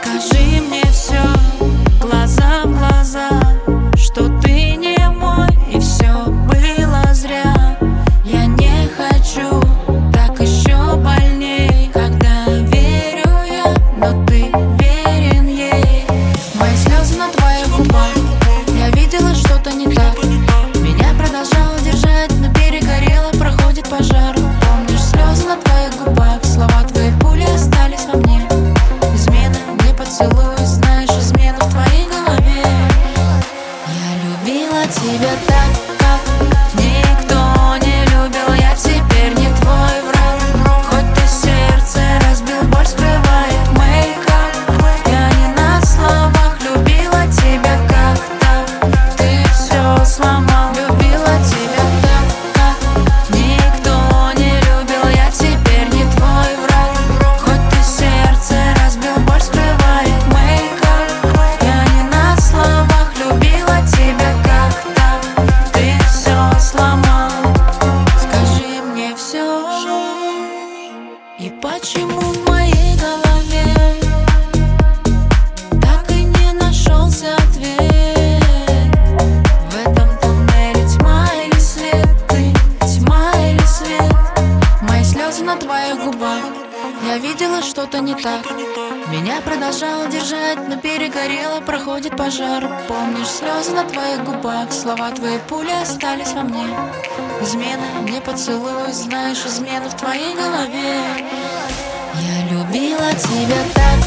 Скажи мне все, глаза в глаза, что ты не мой и все было зря. Я не хочу, так еще больней, когда верю я, но ты верен ей. Мои слезы на твоих губах, я видела что-то не так. Меня продолжало держать, но перегорело, проходит пожар. Помнишь слезы на твоих губах, слова твои пули остались во мне. Измена, не поцелуй, знаешь, измена в твоей голове. Я любила тебя так, как никто не любил. Я теперь не твой враг, хоть ты сердце разбил, боль скрывает мейкап. Я не на словах любила тебя как-то, ты все сломал. Любила тебя так, как никто не любил. Я теперь не твой враг, хоть ты сердце разбил, боль скрывает мейкап. Я не на словах любила тебя как-то, ты все сломал. Скажи мне все, и почему в моей голове так и не нашелся ответ? В этом туннеле тьма или свет, ты тьма или свет? Мои слезы на твоих губах, я видела что-то не так. Меня продолжало держать, но перегорело, проходит пожар. Помнишь слезы на твоих губах, слова твои пули остались во мне. Измена, не поцелуй, знаешь, измена в твоей голове. Я любила тебя так,